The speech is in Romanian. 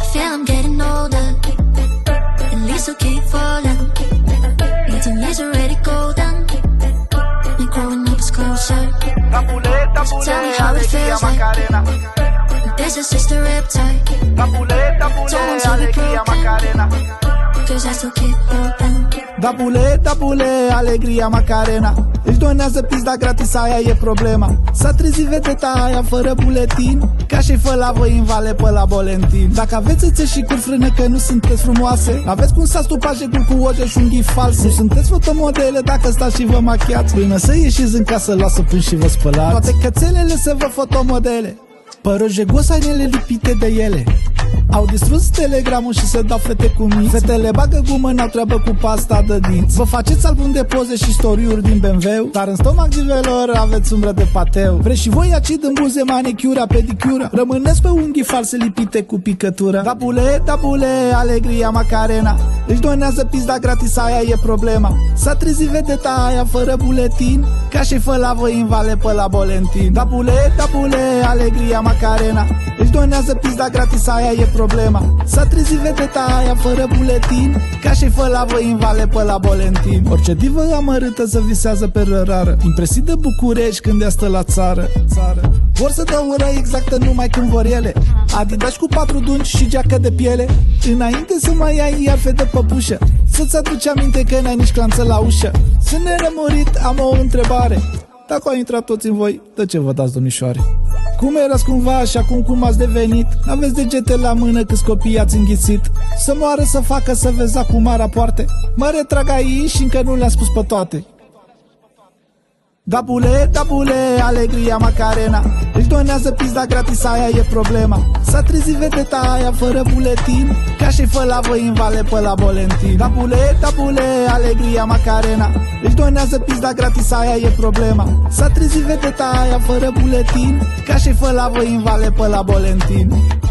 feel I'm getting older. At least I'll keep falling. 18 years already golden. And growing up is closer. Tell me how it feels like. This is just a riptide. Don't want to be broken, cause I still keep hoping. Da bule, alegria Macarena. Își donează pizda gratis, aia e problema. S-a trezit vedeta aia fără buletin, ca și fă la voi în vale pe la Bolentin. Dacă aveți țâțe și cu frână că nu sunteți frumoase, aveți cum să stupaje cu oche și unghii false. Nu sunteți fotomodele dacă stați și vă machiați, până să ieșiți în casă, lasă până și vă spălați. Toate cățelele se vă fotomodele, părojegos hainele lipite de ele. Au distrus telegramul și se dau fete cu miți. Fetele bagă gumă, n-au treabă cu pasta de dinți. Vă faceți album de poze și storiuri din BMW, dar în stomac divelor aveți umbră de pateu. Vreți și voi acid în buze, manicura, pedicura, rămâneți pe unghii false lipite cu picătură. Da bule, alegria Macarena. Își donează pizda gratis, aia e problema. S-a trezit vedeta aia fără buletin, ca și fă la voi în vale pe la Bolentin. Da bule, alegria Macarena. Își donează pizda gratis, aia e problema. S-a trezit vedeta aia fără buletin, ca și fă la voi în vale pe la Bolentin. Orice divă amărâtă să visează pe rărară, impresii de București când ea stă la țară. Vor să dă ura exactă numai când vor ele. Adidas cu 4 dungi și geacă de piele, înainte să mai ai iar de păpușă, să-ți aduci aminte că n-ai nici clanță la ușă. Sunt nerămurit, am o întrebare. Dacă au intrat toți în voi, de ce vă dați, domnișoare? Cum erați cumva și acum cum ați devenit? N-aveți degete la mână câți copii ați înghițit. Să moară să facă să vezi acum rapoarte. Mă retrag aici și încă nu le-am spus pe toate. Da bule, alegria Macarena. Își donează pizda gratis, aia e problema. S-a trezit vedeta aia fără buletin, ca și fă la voi în vale pe la Bolentin. Da bule, alegria Macarena. Își donează pizda gratis, aia e problema. S-a trezit vedeta aia fără buletin, ca și fă la voi în vale pe la Bolentin.